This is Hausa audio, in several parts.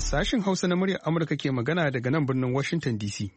Sashen Hausa na muryar Amurka ke magana daga nan birnin Washington DC.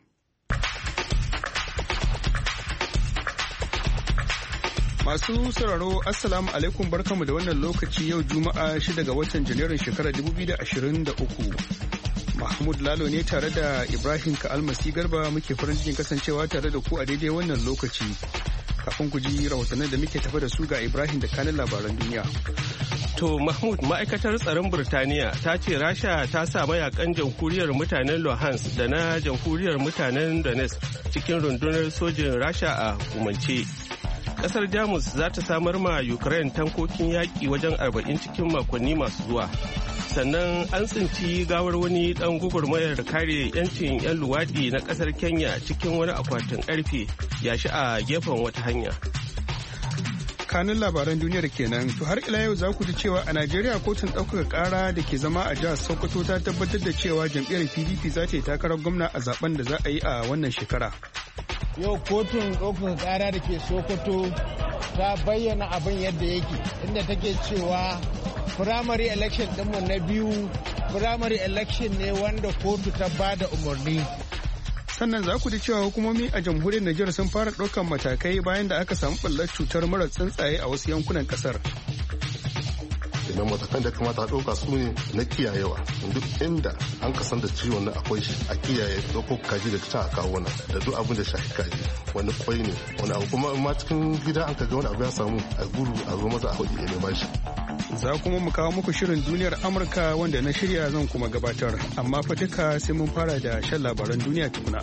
Masu sauraro Assalamu alaikum barkamu da wannan lokaci yau Juma'a 6 ga watan Janairun shekarar 2023. Mahmud Lalo ne tare da Ibrahim Ka'almasi Garba muke farin cikin kasancewa tare da ku a daidai wannan lokaci. Kafin ku ji rahotannin da muke tafa da su ga Ibrahim da kanin labaran duniya. To Mahmud, ma'aikatar tsaron Burtaniya ta ce Rasha ta sa mayakan jamhuriyar mutanen Luhansk da na jamhuriyar mutanen Donetsk cikin rundunar sojin Rasha a hukumance. Kasar Jamus za ta samar ma Ukraine tankokin yaƙi wajen 40 cikin makonni masu zuwa. Sannan an tsinci gawar wani ɗan gugurmayar kare 'yancin 'yan luwaɗi na ƙasar Kenya cikin wani akwatin ƙarfe yashi a gefen wata hanya. Kanin labaran duniyar kenan to har ila yau za ku ji cewa a Najeriya kotun ɗaukaka ƙara da ke zama a jihar Sokoto ta tabbatar da cewa jam'iyyar PDP za ta yi takarar gwamna a zaben da za a yi a wannan shekara. Yau kotun ɗaukaka ƙara da ke Sokoto ta bayyana abin yadda yake inda take cewa primary election ɗinmu na biyu primary election ne wanda kotu ta ba da umarni. Sannan za ku ji cewa hukumomi a jamhuriyar Nijar sun fara ɗaukar matakai bayan da aka samu ɓullar cutar mura tsuntsaye a wasu yankunan ƙasar. Idan matakan da kamata a ɗauka su ne na kiyayewa duk inda an kasan da ciwon na akwai shi a kiyaye ɗauko kaji da can a kawo nan da duk abin da shafi kaji wani kwai ne wani abu kuma ma cikin gida an kaga wani abu ya samu a gudu a zo maza a hudu ya nema shi. Za kuma mu kawo muku shirin duniyar Amurka wanda na shirya zan kuma gabatar amma fa duka sai mun fara da shan labaran duniya tukuna.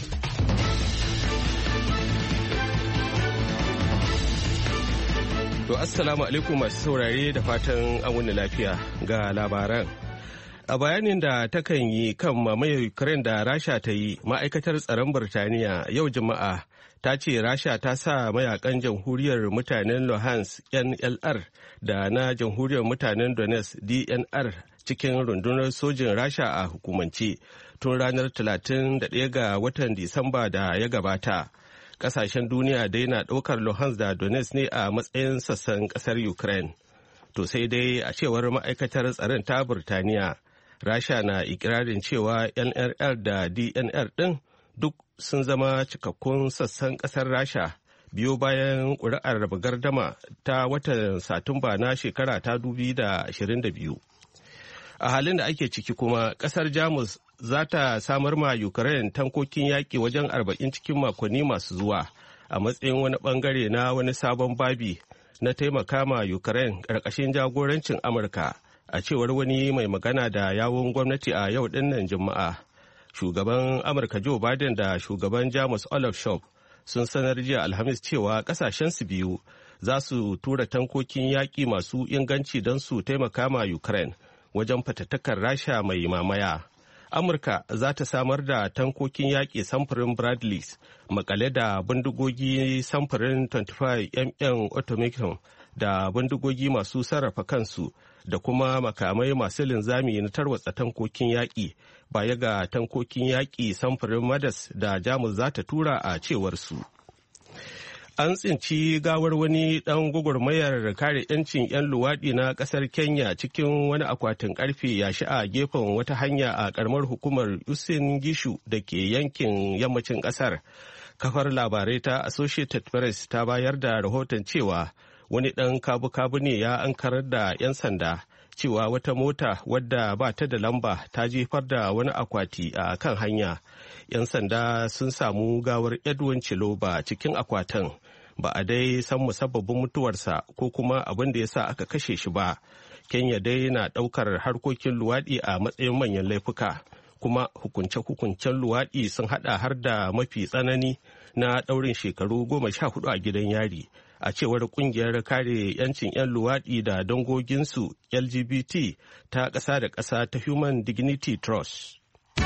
To assalamu alaikum masu saurare da fatan an wuni lafiya ga labaran. A bayanin da takan yi kan mamayar Ukraine da Rasha ta yi, ma'aikatar tsaron Birtaniya yau Juma'a ta ce Rasha ta sa mayakan jamhuriyar mutanen Luhansk NLR da na jamhuriyar mutanen Donetsk DNR cikin rundunar sojin Rasha a hukumance tun ranar 31 ga watan Disamba da ya gabata. Kasashen duniya dai na ɗaukar Luhansk da Donetsk ne a matsayin sassan ƙasar Ukraine. To sai dai a cewar ma'aikatar tsaron ta Birtaniya, Rasha na ikirarin cewa NRL da DNR ɗin duk sun zama cikakkun sassan ƙasar Rasha biyo bayan ƙuri'ar raba gardama ta watan Satumba na shekara ta 2022. A halin da ake ciki kuma ƙasar Jamus za ta samar ma Ukraine tankokin yaƙi wajen 40 cikin makonni masu zuwa a matsayin wani ɓangare na wani sabon babi na taimaka ma Ukraine ƙarƙashin jagorancin Amurka a cewar wani mai magana da yawun gwamnati a yau dinnan Juma'a. Shugaban Amurka Joe Biden da shugaban Jamus Olaf Scholz sun sanar jiya Alhamis cewa ƙasashensu biyu za su tura tankokin yaƙi masu inganci don su taimaka ma Ukraine wajen fatattakar Rasha mai mamaya. Amurka za ta samar da tankokin yaƙi samfurin Bradleys makale da bindigogi samfurin 25mm automatic da bindigogi masu sarrafa kansu da kuma makamai masu linzami na tarwatsa tankokin yaƙi baya ga tankokin yaƙi samfurin Madas da Jamus za ta tura a cewar su. An tsinci gawar wani ɗan gwagwarmayar kare 'yancin 'yan luwaɗi na ƙasar Kenya cikin wani akwatin ƙarfe yashi a gefen wata hanya a ƙaramar hukumar Uasin Gishu da ke yankin yammacin ƙasar. Kafar labarai ta Associated Press ta bayar da rahoton cewa wani ɗan kabu-kabu ne ya ankarar da 'yan sanda cewa wata mota wadda ba ta da lamba ta jefar da wani akwati a kan hanya. 'Yan sanda sun samu gawar Edwin Chiloba cikin akwatin. Ba a dai san musabbabin mutuwarsa ko kuma abin da ya sa aka kashe shi ba. Kenya dai na ɗaukar harkokin luwaɗi a matsayin manyan laifuka, kuma hukunce-hukuncen luwaɗi sun haɗa har da mafi tsanani na ɗaurin shekaru 14 a gidan yari, a cewar ƙungiyar kare 'yancin 'yan luwaɗi da dangoginsu LGBT ta ƙasa da ƙasa ta Human Dignity Trust.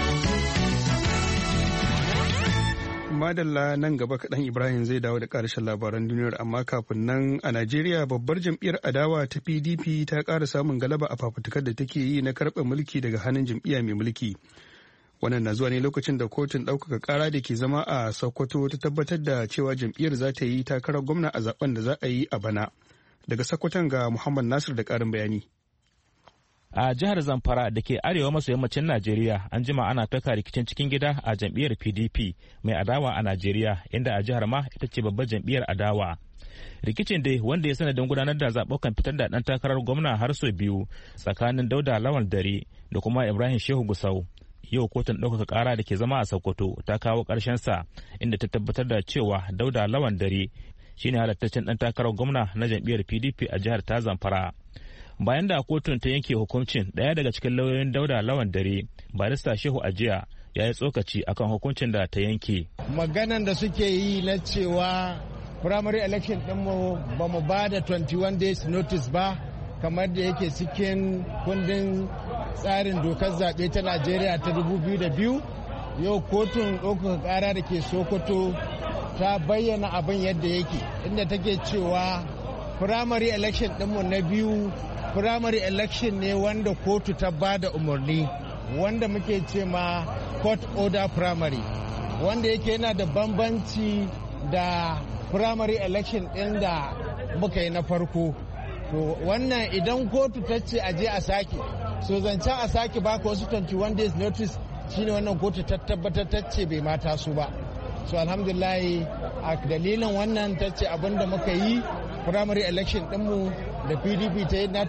Madalla nan gaba kaɗan Ibrahim zai dawo da ƙarshen labaran duniyar amma kafin nan a Najeriya babbar jam'iyyar adawa ta PDP ta ƙara samun galaba a fafutukar da take yi na karɓe mulki daga hannun jam'iyya mai mulki. Wannan na zuwa ne lokacin da kotun ɗaukaka ƙara da ke zama a Sokoto ta tabbatar da cewa jam'iyyar za ta yi takarar gwamna a zaben da za a yi a bana. Daga Sokoton ga Muhammad Nasir da ƙarin bayani. A jihar Zamfara da ke arewa maso yammacin Najeriya an jima ana taka rikicin cikin gida a jam'iyyar PDP mai adawa a Najeriya, inda a jihar ma ita ce babbar jam'iyyar adawa. Rikicin dai wanda ya sanadin gudanar da zaɓukan fitar da ɗan takarar gwamna har sau biyu tsakanin Dauda Lawan Dare da kuma Ibrahim Shehu Gusau. Yau kotun ɗaukaka ƙara da ke zama a Sokoto ta kawo sa inda ta tabbatar da cewa Dauda Lawan Dare shine halattaccen ɗan takarar gwamna na jam'iyyar PDP a jihar ta Zamfara. Bayan da kotun ta yanke hukuncin, ɗaya daga cikin lauyoyin Dauda Lawan Dare, barista Shehu Ajiya, ya yi tsokaci akan hukuncin da ta yanke. Maganan da suke yi na cewa primary election ɗinmu ba mu ba da 21 days notice ba, kamar da yake cikin kundin tsarin dokar zaɓe ta Najeriya ta 2002. Yau kotun ɗaukaka ƙara da ke Sokoto ta bayyana abin yadda yake, inda take cewa primary election ɗinmu na biyu primary election ne wanda kotu ta ba da umarni, wanda muke ce ma court order primary, wanda yake yana da bambanci da primary election ɗin da muka yi na farko. To wannan idan kotu ta ce aje a sake, so zancen a sake baka wasu 21 days notice shine wannan kotu ta tabbatar ta ce bai mata su ba. So alhamdulillah a dalilin wannan ta ce abinda muka yi primary election ɗinmu da PDP ta yi na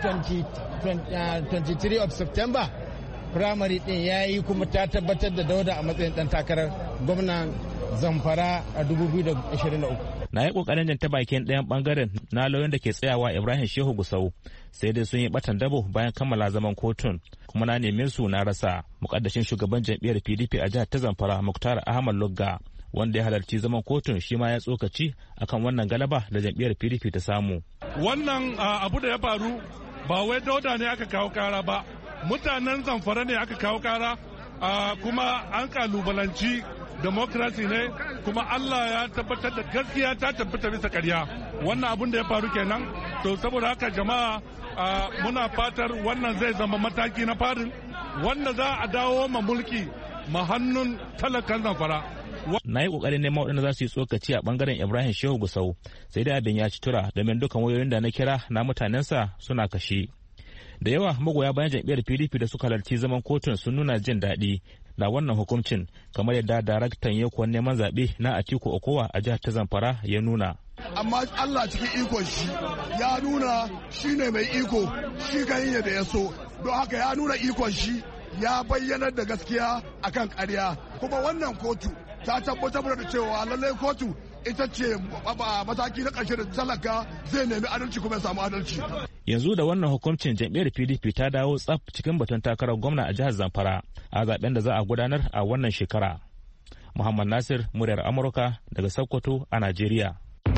23 of September, primary ɗin ya yi kuma ta tabbatar da Dauda a matsayin ɗan takarar gwamnan Zamfara a 2023. Na yi ƙoƙarin jin ta bakin ɗayan ɓangaren na lauyan da ke tsayawa Ibrahim Shehu Gusau, sai dai sun yi ɓatan dabo bayan kammala zaman kotun, kuma na neme su na rasa. Muƙaddashin shugaban jam'iyyar PDP a jihar ta Zamfara, Muktar Ahmad Lugga, wanda ya halarci zaman kotun, shi ma ya tsokaci akan wannan galaba da jam'iyyar PDP ta samu. Wannan abu da ya faru ba wai Dauda ne aka kawo kara ba, mutanen Zamfara ne aka kawo kara, kuma an kalubalanci democracy ne, kuma Allah ya tabbatar da gaskiya ta tabbata bisa ƙarya. Wannan abun da ya faru kenan, to saboda haka jama'a muna fatar wannan zai zama mataki na farin wanda za a dawo ma mulki ma hannun talakan Zamfara. Na yi ƙoƙarin neman waɗanda za su yi tsokaci a ɓangaren Ibrahim Shehu Gusau, sai dai abin ya ci tura domin dukkan wayoyin da na kira na mutanensa suna kashe. Da yawa magoya bayan jam'iyyar PDP da suka halarci zaman kotun sun nuna jin daɗi da wannan hukuncin, kamar yadda daraktan yakuwan neman zaɓe na Atiku Okowa a jihar ta Zamfara ya nuna. Amma Allah cikin ikon shi ya nuna shi ne mai iko, shi kan yi da ya so, don haka ya nuna ikon shi ya bayyanar da gaskiya akan ƙarya, kuma wannan kotu ta tabbatar da cewa lallai kotu ita ce mataki na ƙarshe da talaka zai nemi adalci kuma ya samu adalci. Yanzu da wannan hukuncin jam'iyyar PDP ta dawo tsaf cikin batun takarar gwamna a jihar Zamfara a zaben da za a gudanar a wannan shekara. Muhammad Nasir, muryar Amurka daga Sokoto a Najeriya.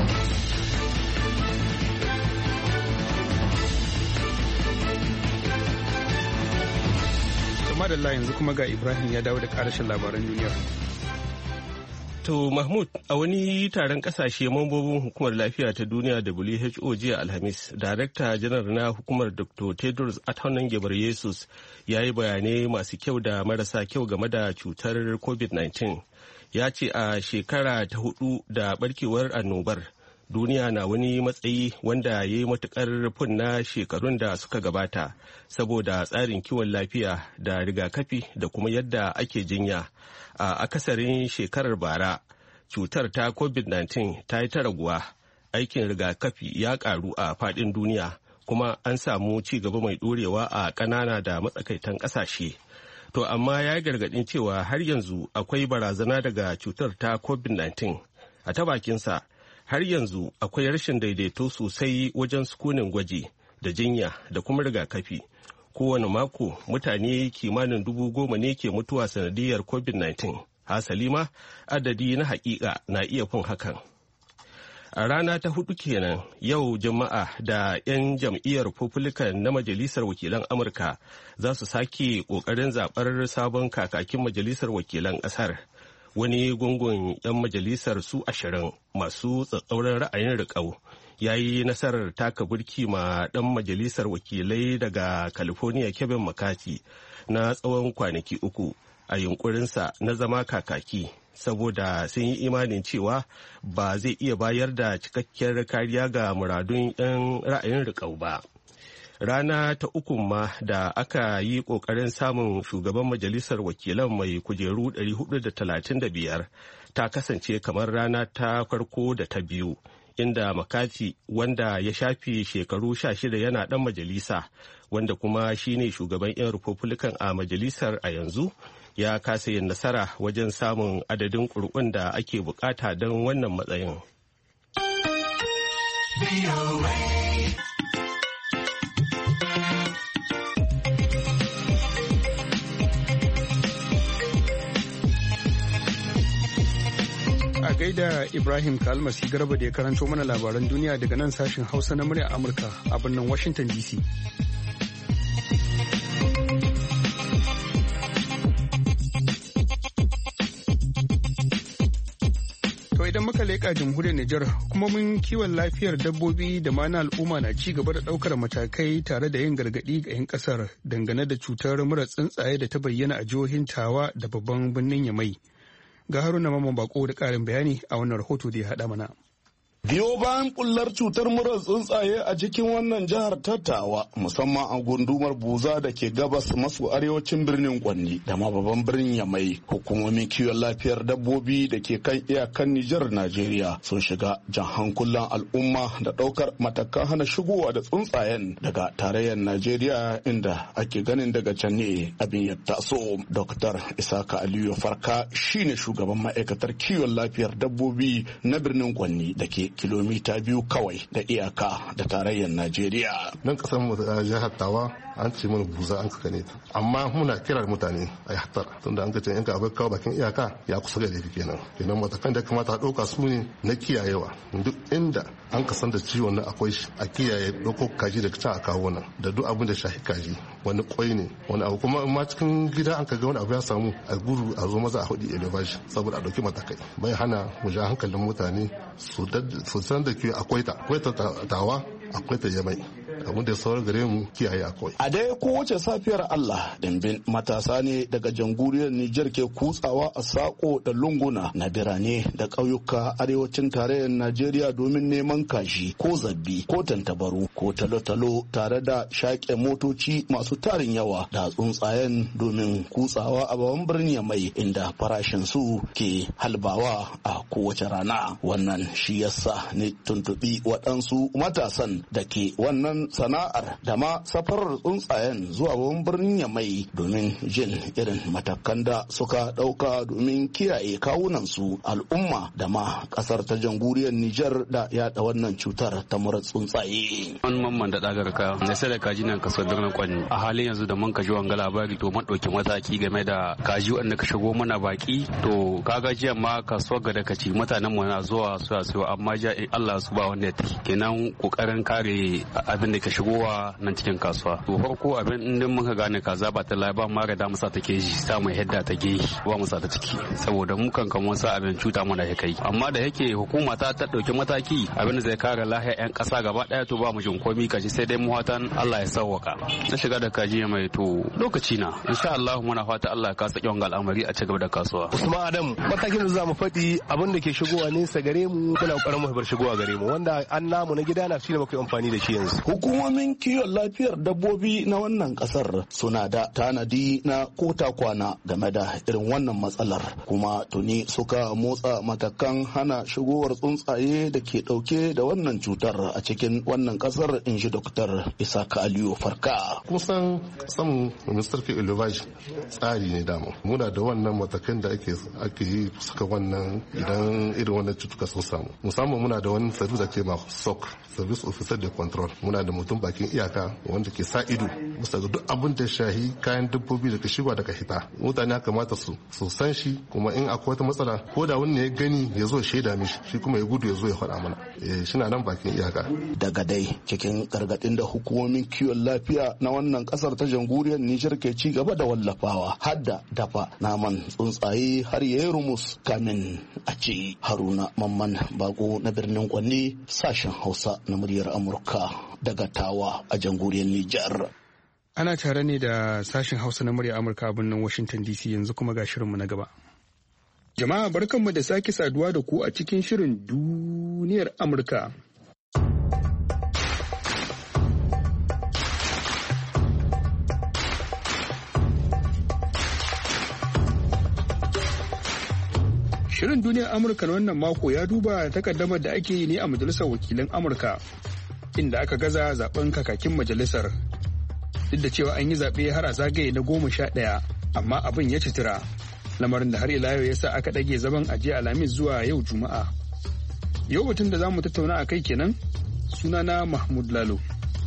Madalla yanzu kuma ga Ibrahim ya dawo da ƙarashin labaran duniya. To Mahmud, a wani taron kasashe mambobin hukumar lafiya ta duniya WHO jiya Alhamis, Darakta janar na hukumar Dr. Tedros Adhanom Ghebreyesus ya yi bayanai masu kyau da marasa kyau game da cutar COVID-19. Ya ce a shekara ta 4 da barkewar annobar, duniya na wani matsayi wanda ya yi matukar rufin na shekarun da suka gabata saboda tsarin kiwon lafiya da rigakafi da kuma yadda ake jinya. A akasarin shekarar bara, cutar ta COVID-19 ta yi ta raguwa, aikin rigakafi ya karu a faɗin duniya, kuma an samu ci gaba mai ɗorewa a ƙanana da matsakaitan ƙasashe. To amma ya yi gargaɗin cewa har yanzu akwai barazana daga cutar ta COVID-19. A ta bakinsa, har yanzu akwai rashin daidaito sosai wajen sukunin gwaji da jinya da kuma rigakafi. Kowane mako mutane kimanin 10,000 ne ke mutuwa sanadiyar COVID-19. Hasali ma adadi na hakika na iya fin hakan. A rana ta 4 kenan yau Juma'a da 'yan jam'iyyar Republican na Majalisar Wakilan Amurka za su sake ƙoƙarin zaɓar sabon kakakin Majalisar Wakilan ƙasar. Wani gungun 'yan majalisar su 20 masu tsatsauran ra'ayin riƙau ya yi nasarar taka burki ma ɗan majalisar wakilai daga California Kevin McCarthy na tsawon kwanaki 3 a yunkurinsa na zama kakaki, saboda sun yi imanin cewa ba zai iya bayar da cikakkiyar kariya ga muradun 'yan ra'ayin riƙau ba. rana ta uku ma da aka yi ƙoƙarin samun shugaban majalisar wakilan mai kujeru 435 ta kasance kamar rana ta farko da ta biyu, inda McCarthy wanda ya shafi shekaru 16 yana ɗan majalisa wanda kuma shine shugaban 'yan Republican a majalisar a yanzu ya kasa yin nasara wajen samun adadin ƙuri'un da ake bukata don wannan matsayin. A gaida Ibrahim Kalmasi Garba da ya karanto mana labaran duniya daga nan sashen Hausa na muryar Amurka a birnin Washington DC. Idan muka leƙa jamhuriyar Nijar, hukumomin kiwon lafiyar dabbobi da ma na al'umma na ci gaba da ɗaukar matakai tare da yin gargaɗi ga 'yan ƙasar dangane da cutar mura tsuntsaye da ta bayyana a jihohin Tawa da babban birnin Yamai. Ga Haruna Mamman Bako da ƙarin bayani a wannan rahoto da ya haɗa mana. Biyo bayan bullar cutar murar tsuntsaye a cikin wannan jihar Tattawa, musamman a gundumar Buza da ke gabas maso arewacin birnin Kwanni da ma babban birnin Yamai, hukumomin kiwon lafiyar dabbobi da ke kan iyakan Nijar Najeriya sun shiga jan hankulan al'umma da ɗaukar matakan hana shigowa da tsuntsayen daga tarayyar Najeriya inda ake ganin daga can ne abin ya taso. Dr. Isaka Aliyu Farka shine shugaban ma'aikatar kiwon lafiyar dabbobi na birnin Kwanni da ke kilomita 2 kawai da iyaka da tarayyar Najeriya. Nan kasar mu jihar Tawa an ce mana Buza an kaka ne ta. Amma muna kira mutane a yi hatar tunda an kace yanka abai kawo bakin iyaka ya kusa da laifi kenan. Kenan matakan da kamata a ɗauka su ne na kiyayewa. Duk inda an kasan da ciwon nan akwai shi a kiyaye ɗauko kaji da can a kawo nan da duk abin da shahi kaji wani kwai ne wani abu kuma ma cikin gida an kaga wani abu ya samu a gudu a zo maza a hudu elevage saboda a ɗauki matakai. Bai hana mu ja hankalin mutane su san da ke akwai ta Tawa akwai ta Yamai abin da sauran gare mu kiyaye akwai. A dai kowace safiyar Allah dimbin matasa ne daga jamhuriyar Nijar ke kutsawa a sako da lunguna na birane da ƙauyuka arewacin tarayyar Najeriya domin neman kashi ko zabbi ko tantabaru ko talo-talo tare da shaƙe motoci masu tarin yawa da tsuntsayen domin kutsawa a babban birnin mai inda farashin su ke halbawa a kowace rana. Wannan shi yasa ne tuntuɓi waɗansu matasan da ke wannan sana'ar da ma safarar tsuntsayen zuwa babban birnin Yamai domin jin irin matakan da suka ɗauka domin kiyaye kawunansu al'umma da ma ƙasar ta jamhuriyar Nijar da yaɗa wannan cutar ta mura tsuntsaye. Wani mamman da ɗagar ka na sai da kaji nan kasuwar birnin Kwanni. A halin yanzu da mun kaji wanga labari to mun ɗauki mataki game da kaji wanda ka shigo mana baki to kaga jiya ma kasuwar ga da kaci mutanen mu na zuwa su amma ja Allah su ba wanda ya kenan kokarin kare abin da ka shigowa nan cikin kasuwa. To farko abin in muka gane kaza ba ta ba ma ga da musa take ji sa mai hedda ta ge ba musa ta ciki saboda mu kan kamar sa abin cuta mana ya kai amma da yake hukuma ta dauki mataki abin da zai kare lahiyar yan kasa gaba daya to ba mu jin komai kaji sai dai mu fatan Allah ya sauwaka na shiga da kaji mai to lokaci na insha Allah muna fata Allah ya kasa kyan al'amari a ci gaba da kasuwa. Usman Adam matakin da za mu faɗi abin da ke shigowa nesa gare mu muna ƙoƙarin mu bar shigowa gare mu wanda an namu na gida na shine muke amfani da shi yanzu. Hukumomin kiwon lafiyar dabbobi na wannan kasar suna da tanadi na kota kwana game da irin wannan matsalar kuma tuni suka motsa matakan hana shigowar tsuntsaye da ke dauke da wannan cutar a cikin wannan kasar in ji Dr. Isaka Aliyu Farka. Kusan samun ministar ke elevage tsari ne dama. Muna da wannan matakan da ake yi suka wannan idan irin wannan cutuka sun samu. Musamman muna da wani service da ke ma SOC, Service Officer de Control. Muna da mutum bakin iyaka wanda ke sa ido bisa ga duk abin da shahi kayan dabbobi daga shiga daga hita. Mutane kamata su san shi kuma in akwai wata matsala ko da wani ya gani ya zo shaida mishi shi kuma ya gudu ya zo ya faɗa mana. Shi na nan bakin iyaka. Daga dai cikin gargaɗin da hukumomin kiwon lafiya na wannan ƙasar ta jamhuriyar Nijar ke ci gaba da wallafawa har da dafa naman tsuntsaye har ya yi rumus kamin a ci. Haruna Mamman Bako na birnin Kwanne sashen Hausa na muryar Amurka daga Tawa a jamhuriyar Nijar. Ana tare ne da sashen Hausa na muryar Amurka a birnin Washington DC yanzu kuma ga shirinmu na gaba. Jama'a barkanmu da sake saduwa da ku a cikin shirin duniyar Amurka. Shirin duniyar Amurka na wannan mako ya duba takaddamar da ake yi ne a Majalisar Wakilan Amurka, inda aka gaza zaben kakakin majalisar. Duk da cewa an yi zaɓe har a zagaye na 11, amma abin ya citira. Lamarin da har ila yau ya sa aka ɗage zaman ajiya Alhamis zuwa yau Juma'a. Yau batun da za mu tattauna a kai kenan, sunana Mahmud Lalo.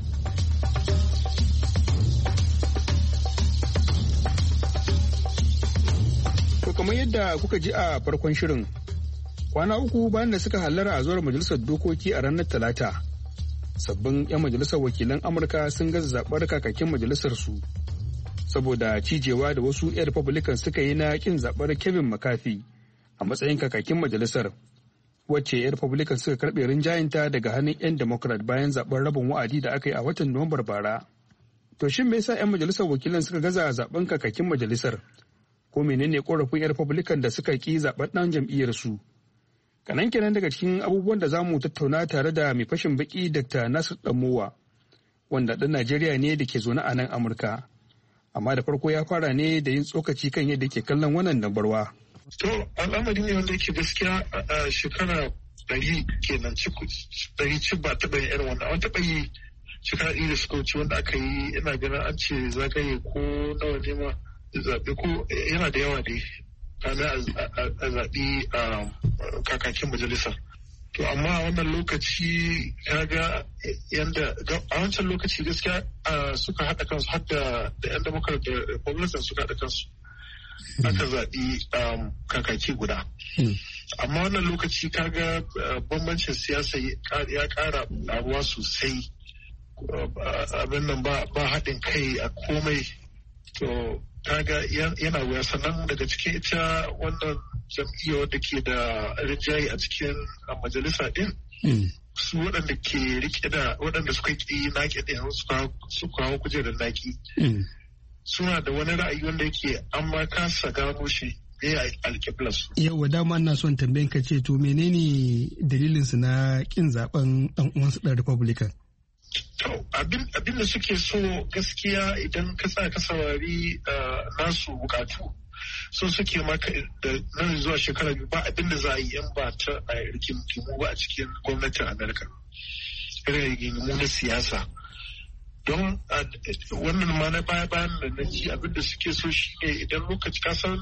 To kamar yadda kuka ji a farkon shirin, kwana uku bayan da suka hallara a zuwar majalisar dokoki a ranar Talata, sabbin 'yan majalisar wakilan Amurka sun gaza zaɓar kakakin majalisar su saboda cijewa da wasu 'yan Republican suka yi na kin zaɓar Kevin McCarthy a matsayin kakakin majalisar, wacce 'yan Republican suka karɓe rinjayenta daga hannun 'yan Democrat bayan zaɓen rabin wa'adi da aka yi a watan Nuwambar bara. To shin me yasa 'yan majalisar wakilan suka gaza zaɓen kakakin majalisar? Ko menene korafin 'yan Republican da suka ki zaɓen ɗan jam'iyyar su? Kanan kenan daga cikin abubuwan da za mu tattauna tare da mai fashin baki Dr. Nasir Damowa, wanda ɗan Najeriya ne da ke zaune a nan Amurka. Amma da farko ya fara ne da yin tsokaci kan yadda ke kallon wannan dambarwa. To, al'amari ne wanda yake gaskiya a shekara 100 kenan ci ba taɓa yin irin wannan. An taɓa yi shekara 100 da suka wuce wanda aka yi, ina ganin an ce zagaye ko nawa ne ma zaɓe ko yana da yawa dai. Kana a zaɓi kakakin majalisa. To amma a wannan lokaci kaga yanda a wancan lokaci gaskiya suka haɗa kansu har da 'yan Democrat da Republican suka haɗa kansu. Aka zaɓi kakaki guda. Amma wannan lokaci kaga bambancin siyasa ya ƙara ƙaruwa sosai. Abin nan ba haɗin kai a komai. To kaga yana wuya, sannan daga cikin ita wannan jam'iyya wadda ke da rinjaye a cikin majalisa din su waɗanda ke rike da waɗanda suka ƙi naƙi ɗin su kawo kujerar naƙi suna da wani ra'ayi wanda yake an ma kasa gano shi ya yi alƙiblas. Yau dama ina son tambayin ka ce to menene dalilinsu na ƙin zaben ɗan uwansu ɗan Republican? To abin da suke so gaskiya idan ka tsaya ka saurari nasu bukatu so suke maka da nan zuwa shekara biyu ba abin da za a yi yan ba ta a rigingimu ba a cikin gwamnatin Amerika. Irin rigingimu na siyasa. Don wannan ma na bayan da na ji abin da suke so shi ne idan lokaci kasan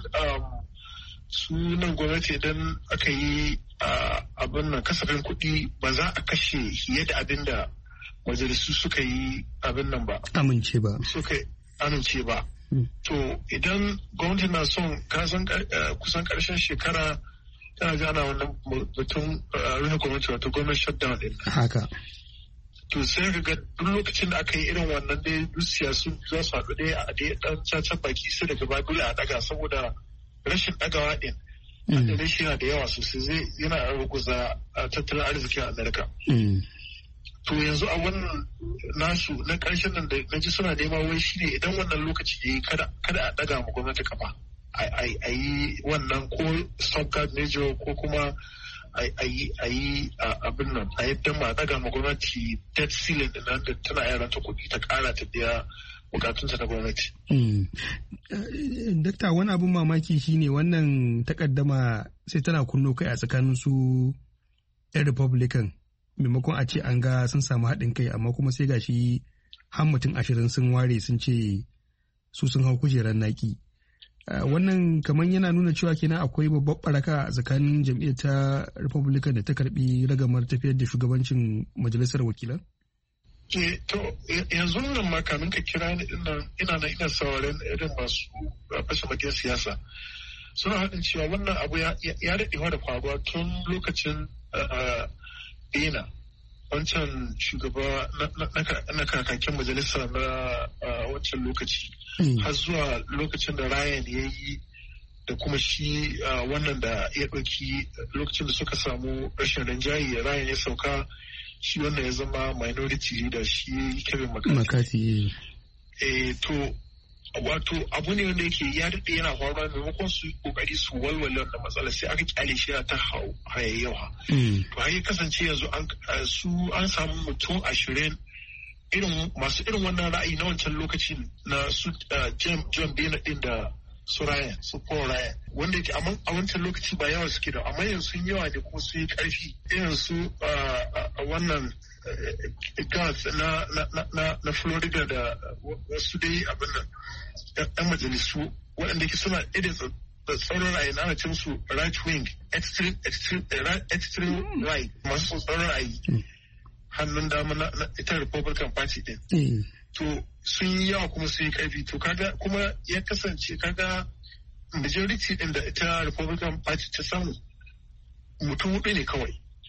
su nan gwamnati idan aka yi abin nan kasafin kuɗi ba za a kashe fiye da abin da majalisu suka yi abin nan ba. Amince ba. Suka amince ba. To idan gwamnati na son kasan kusan karshen shekara tana gana wannan batun rufe gwamnati wato gwamnati shutdown din. Haka. To sai ka ga duk lokacin da aka yi irin wannan dai duk siyasu za su haɗu dai a dai ɗan cacan baki sai daga ba dole a ɗaga saboda rashin ɗagawa ɗin. Wanda shi yana da yawa sosai yana ruguza tattalin arzikin Amerika. To yanzu a wannan nasu na ƙarshen nan da na ji suna nema wai shine idan wannan lokaci ya yi kada a ɗaga ma gwamnati kafa a yi wannan ko stopgap measure ko kuma a yi abin nan a yadda ma ɗaga ma gwamnati debt ceiling din nan da tana yaran ta kuɗi ta ƙara ta biya bukatunta na gwamnati. Dakta, wani abin mamaki shine wannan takaddama sai tana kunno kai a tsakanin su 'yan Republican. Maimakon a ce an ga sun samu haɗin kai amma kuma sai gashi har mutum 20 sun ware sun ce su sun hau kujerar naki. Wannan kamar yana nuna cewa kenan akwai babbar baraka a tsakanin jam'iyyar ta Republican da ta karbi ragamar tafiyar da shugabancin majalisar wakilan? To yanzu nan ma kamin ka kira ni ina sauraren irin masu fashe bakin siyasa suna haɗin cewa wannan abu ya daɗewa da faruwa tun lokacin Dina, wancan shugaba na kakakin majalisa na wancan lokaci har zuwa lokacin da Ryan ya yi da kuma shi wannan da ya ɗauki lokacin da suka samu rashin rinjaye Ryan ya sauka shi wannan ya zama minority leader shi Kevin McCarthy. To wato abu ne wanda yake ya daɗe yana faruwa maimakon su kokari su walwale wannan matsala sai aka kyale shi ta hayayyawa. To har ya kasance yanzu an samu mutum 20 masu irin wannan ra'ayi na wancan lokacin na su John Boehner din da su Ryan su Paul Ryan wanda yake a wancan lokaci ba yawa suke da amma yanzu sun yawa da kuma sun yi karfi irin su wannan Gats na Florida da wasu dai abin nan yan majalisu waɗanda ke suna irin da tsaron ra'ayi na cin su right wing extreme right masu tsaron ra'ayi hannun dama na ita Republican Party din. To sun yi yawa kuma sun yi karfi to kaga kuma ya kasance kaga majority din da ita Republican Party ta samu mutum hudu ne kawai.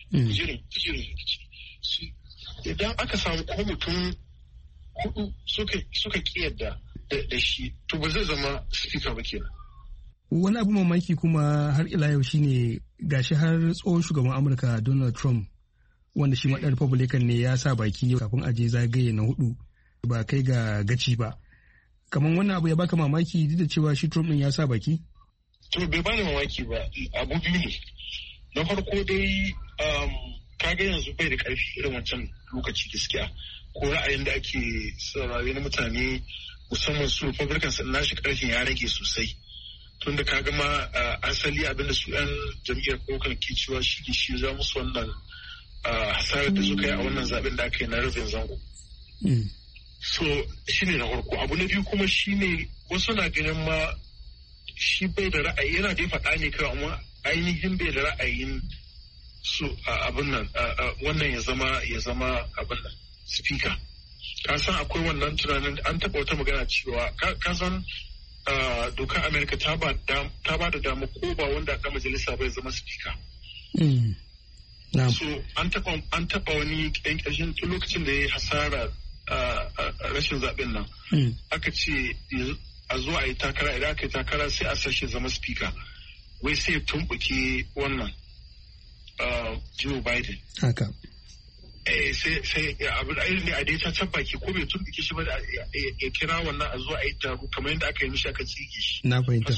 Idan aka samu ko mutum hudu suka kiyarda da shi to ba zai zama speaker ba kenan. Wani abu mamaki kuma har ila yau shine gashi har tsohon shugaban Amurka Donald Trump wanda shi maɗan Republican ne ya sa baki kafin aje zagaye na 4 ba kai ga gaci ba. Kamar wannan abu ya baka mamaki duk da cewa shi Trump din ya sa baki? To bai bani mamaki ba, abu biyu ne. Na farko dai kaga yanzu bai da ƙarfi irin wancan lokaci gaskiya. Ko ra'ayin da ake saurare na mutane musamman su Republicans na shi ƙarfin ya rage sosai. Tunda ka gama asali abinda su 'yan jam'iyyar Republican ke cewa shi za musu wannan hasarar da suka yi a wannan zaben da aka yi na rabin zango. So shi ne na farko. Abu na biyu kuma shi ne wasu na ganin ma shi bai da ra'ayi yana dai faɗa ne kawai amma ainihin bai da ra'ayin su abin nan wannan ya zama abin nan speaker. Ka san akwai wannan tunanin an taɓa wata magana cewa ka san dokar Amerika ta ba da dama ko ba wanda ɗan majalisa bai zama speaker. So an taɓa wani ɗan ƙarshen tun lokacin da ya yi hasara rashin zaɓen nan. Aka ce a zo a yi takara idan aka yi takara sai a sashe zama speaker. Wai sai ya tumɓuke wannan Joe Biden. Haka. Sai abin ainihin ne a dai ta baki ko bai tumɓuke shi ba ya kira wannan a zo a yi taro kamar yadda aka yi mishi aka tsige shi. Na fahimta.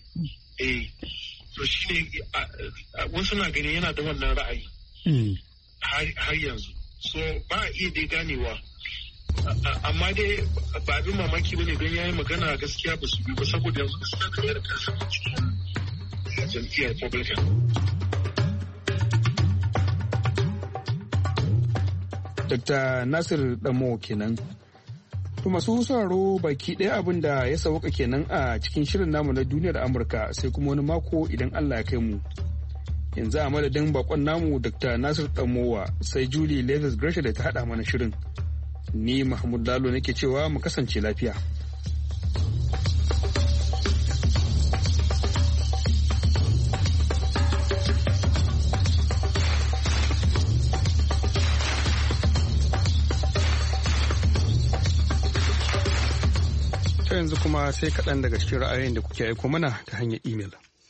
To shi ne wasu na gani yana da wannan ra'ayi. Har yanzu. So ba a iya dai ganewa. Amma dai ba abin mamaki ba ne don ya yi magana gaskiya ba su bi ba saboda yanzu gaskiya kamar da kansa cikin jam'iyyar Republican. Dr. Nasir Damo kenan. To masu sauraro baki ɗaya abin da ya sauka kenan a cikin shirin namu na duniyar Amurka sai kuma wani mako idan Allah ya kai mu. Yanzu a madadin bakon namu Dr. Nasir Damowa sai Julie Leathers Gresham da ta haɗa mana shirin. Ni Mahmud Lalo nake cewa mu kasance lafiya. Yanzu kuma sai kaɗan daga cikin ra'ayoyin da kuke aiko mana ta hanyar imel.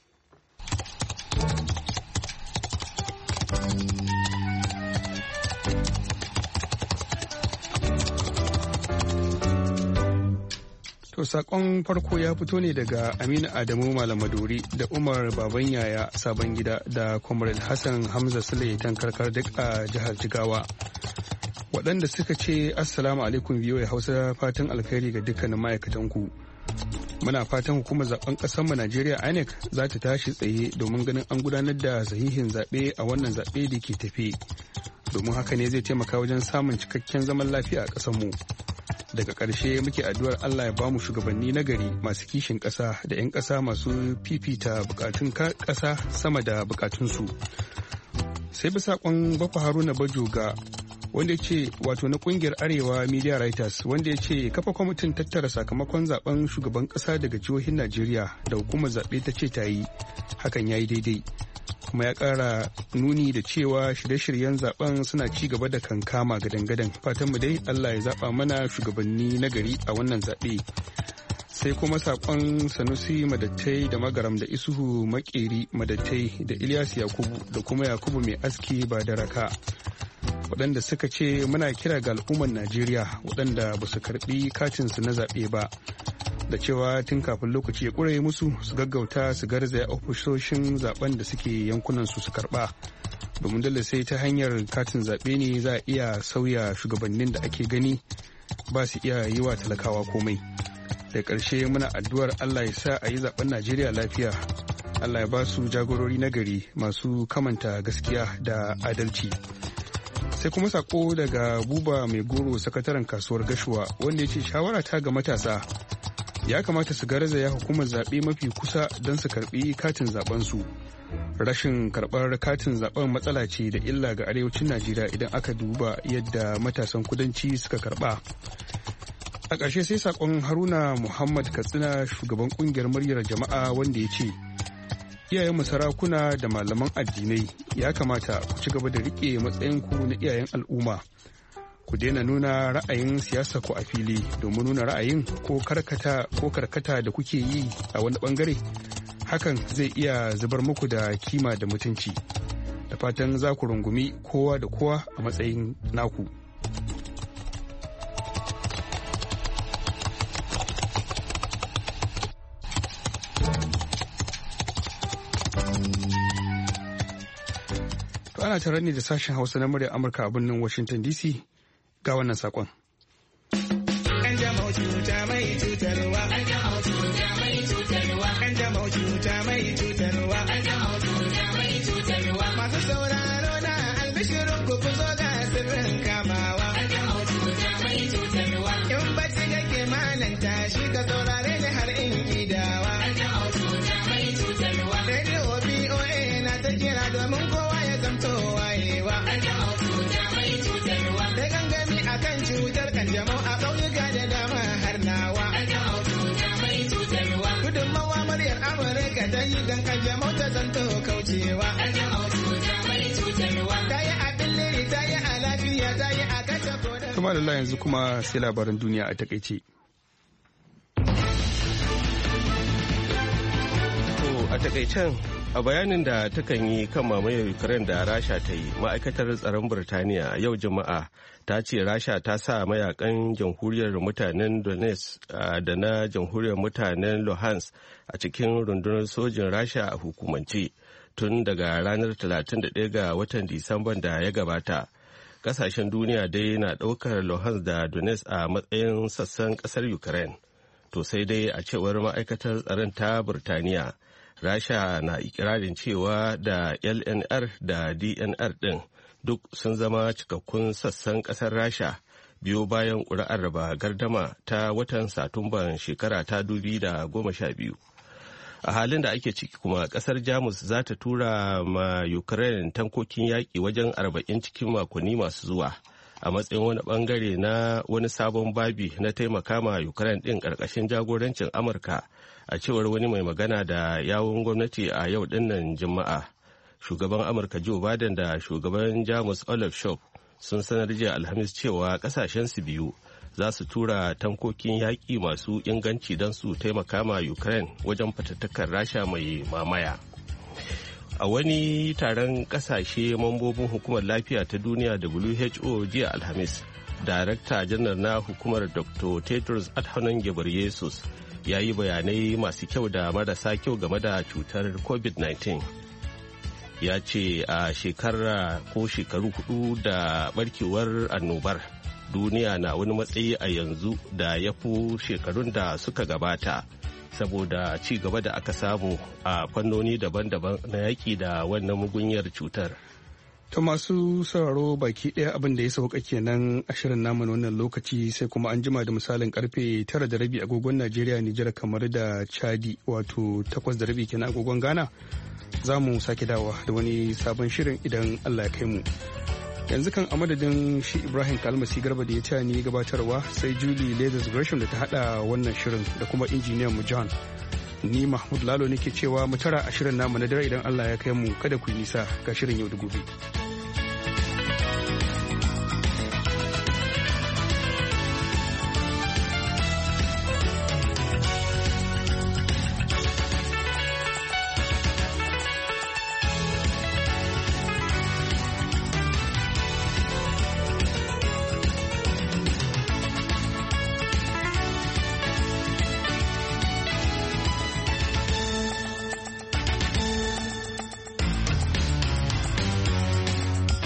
To saƙon farko ya fito ne daga Aminu Adamu Malamadori da Umar Baban Yaya Sabon Gida da Comrade Hassan Hamza Sule Tankarkar duk a jihar Jigawa. Waɗanda suka ce assalamu alaikum VOA Hausa fatan alkhairi ga dukkanin ma'aikatanku. Muna fatan hukumar zaben ƙasarmu Najeriya INEC za ta tashi tsaye domin ganin an gudanar da sahihin zaɓe a wannan zaɓe da ke tafe. Domin haka ne zai taimaka wajen samun cikakken zaman lafiya a ƙasarmu. Daga ƙarshe muke addu'ar Allah ya bamu shugabanni na gari masu kishin ƙasa da 'yan ƙasa masu fifita buƙatun ƙasa sama da buƙatunsu. Sai bisa saƙon Baffa Haruna Bajoga wanda ya ce wato na kungiyar Arewa Media Writers wanda ya ce kafa kwamitin tattara sakamakon zaben shugaban kasa daga jihohin Najeriya da hukumar zaɓe ta ce ta yi hakan ya yi daidai kuma ya ƙara nuni da cewa shirye-shiryen zaben suna ci gaba da kankama gadan-gadan fatan mu dai Allah ya zaɓa mana shugabanni na gari a wannan zaɓe. Sai kuma saƙon Sanusi Madattai da Magaram da Isuhu Makeri Madattai da Ilyas Yakubu da kuma Yakubu Mai Aski ba da raka. Waɗanda suka ce muna kira ga al'ummar Najeriya waɗanda ba su karɓi katinsu na zaɓe ba da cewa tun kafin lokaci ya ƙure musu su gaggauta su garzaya ofisoshin zaben da suke yankunan su karɓa domin dole sai ta hanyar katin zaɓe ne za a iya sauya shugabannin da ake gani ba su iya yi wa talakawa komai. da ƙarshe muna addu'ar Allah ya sa a yi zaben Najeriya lafiya. Allah ya ba su jagorori nagari masu kamanta gaskiya da adalci. Sai kuma sako daga Buba Mai Goro, sakataren kasuwar Gashuwa, wanda ya ce shawara ta ga matasa ya kamata su garzaya hukumar zaɓe mafi kusa don su karɓi katin zaɓensu. Rashin karɓar katin zaɓen matsala ce da illa ga arewacin Najeriya idan aka duba yadda matasan kudanci suka karɓa. A ƙarshe sai saƙon Haruna Muhammad Katsina, shugaban ƙungiyar muryar jama'a, wanda ya ce iyayen sarakuna da malaman addinai ya kamata ku ci gaba da riƙe matsayinku na iyayen al'umma. Ku daina nuna ra'ayin siyasa ku a fili domin nuna ra'ayin ko karkata da kuke yi a wani bangare, hakan zai iya zubar muku da kima da mutunci. Da fatan za ku rungumi kowa da kowa a matsayin naku. Ana tare ne da sashen Hausa na muryar Amurka a birnin Washington DC. Ga wannan sakon. Kanjamau cuta mai cutarwa. Kanjamau cuta mai cutarwa. Kanjamau cuta mai cutarwa. Kanjamau cuta mai cutarwa. Masu sauraro na albishirin ku zo ga sirrin kamawa. Kanjamau cuta mai cutarwa. In bacci kake malanta shi ka saurare ni har in gidawa. Kanjamau cuta mai cutarwa. Radio BOA na ta kira domin kowa ya zamto wayewa. Kanjamau cuta mai cutarwa. Da gangami akan cutar kanjamau a ƙauyuka da dama har nawa. Gudunmawa muryar Amurka ta yi don kanjamau ta zanto kaucewa. Ta yi a billiri, ta yi a lafiya, ta yi a kashe kodar. Kuma da yanzu kuma sai labaran duniya a takaice. A takaicen, a bayanin da takan yi kan mamayar Ukraine da Rasha ta yi, ma'aikatar tsaron Birtaniya yau Juma'a ta ce Rasha ta sa mayakan jamhuriyar mutanen Donetsk da na jamhuriyar mutanen Luhansk a cikin rundunar sojin Rasha a hukumance tun daga ranar 31 ga watan Disamban da ya gabata. Kasashen duniya dai na ɗaukar Luhansk da Donetsk a matsayin sassan ƙasar Ukraine. To sai dai a cewar ma'aikatar tsaron ta Birtaniya, Rasha na ikirarin cewa da LNR da DNR ɗin duk sun zama cikakkun sassan ƙasar Rasha biyo bayan ƙuri'ar raba gardama ta watan Satumban shekara ta 2012. A halin da ake ciki kuma ƙasar Jamus za ta tura ma Ukraine tankokin yaƙi wajen 40 cikin makonni masu zuwa a matsayin wani bangare na wani sabon babi na taimaka ma Ukraine ɗin ƙarƙashin jagorancin Amurka, a cewar wani mai magana da yawun gwamnati a yau dinnan Juma'a. Shugaban Amurka Joe Biden da shugaban Jamus Olaf Scholz sun sanar jiya Alhamis cewa kasashensu biyu za su tura tankokin yaƙi masu inganci don su taimaka ma Ukraine wajen fatattakar Rasha mai mamaya. A wani taron kasashe mambobin hukumar lafiya ta duniya WHO jiya Alhamis, Darakta janar na hukumar Dr. Tedros Adhanom Ghebreyesus ya yi bayanai masu kyau da marasa kyau game da cutar COVID-19. Ya ce a shekaru hudu da barkewar annobar, duniya na wani matsayi a yanzu da ya fi shekarun da suka gabata saboda ci gaba da aka samu a fannoni daban-daban na yaƙi da wannan mugunyar cutar. Ta masu sauraro baki ɗaya abin da ya sauka kenan a shirin namu na wannan lokaci, sai kuma an jima da misalin karfe 9:30 agogon Najeriya, Nijar, kamar da Chadi, wato 8:30 kenan agogon Ghana. Za mu sake dawa da wani sabon shirin idan Allah ya kai mu. Yanzu kan a madadin shi Ibrahim Kalmasi Garba da ya taya ni gabatarwa, sai Julie Leathers Gresham da ta hada wannan shirin, da kuma injiniyan mu John. Ni Mahmud Lalo nake cewa mu tara a shirin namu na dare idan Allah ya kai mu. Kada ku yi nisa ga shirin yau da gobe.